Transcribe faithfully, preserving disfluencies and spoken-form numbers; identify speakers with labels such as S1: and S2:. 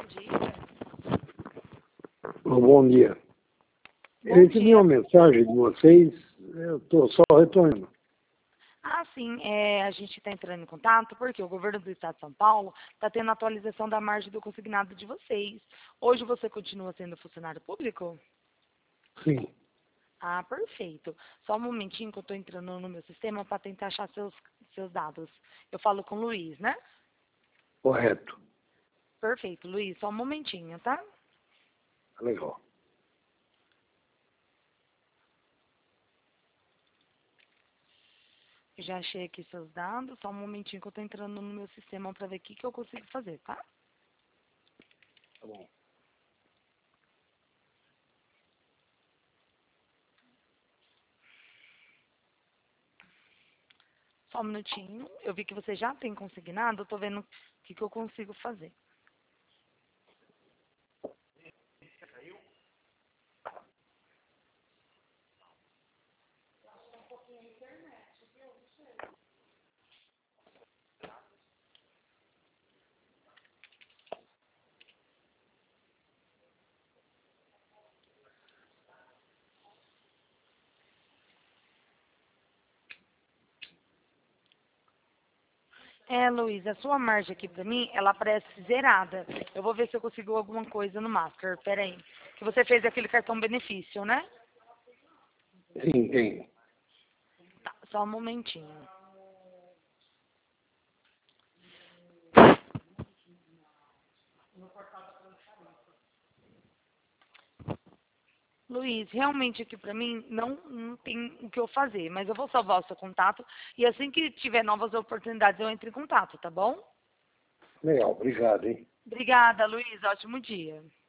S1: dia.
S2: Bom, bom dia.
S1: Bom
S2: Eu recebi
S1: dia.
S2: uma mensagem de vocês, eu estou só retornando.
S1: Ah, sim, é, a gente está entrando em contato porque o governo do estado de São Paulo está tendo atualização da margem do consignado de vocês. Hoje você continua sendo funcionário público?
S2: Sim,
S1: Ah, perfeito. Só um momentinho que eu estou entrando no meu sistema para tentar achar seus, seus dados. Eu falo com o Luiz, né?
S2: correto.
S1: Perfeito, Luiz, só um momentinho, tá?
S2: Legal.
S1: Eu já achei aqui seus dados, só um momentinho que eu estou entrando no meu sistema para ver o que, que eu consigo fazer, tá?
S2: Tá bom.
S1: Só um minutinho. Eu vi que você já tem consignado, eu tô vendo o que, que eu consigo fazer. É, Luiz, a sua margem aqui pra mim, ela parece zerada. Eu vou ver se eu consigo alguma coisa no Master. Pera aí. Que você fez aquele cartão benefício, né?
S2: Sim, tem.
S1: Tá, só um momentinho. Luiz, realmente aqui pra mim não, não tem o que eu fazer, mas eu vou salvar o seu contato e assim que tiver novas oportunidades eu entro em contato, tá bom?
S2: Legal, obrigado, hein?
S1: Obrigada, Luiz. Ótimo dia.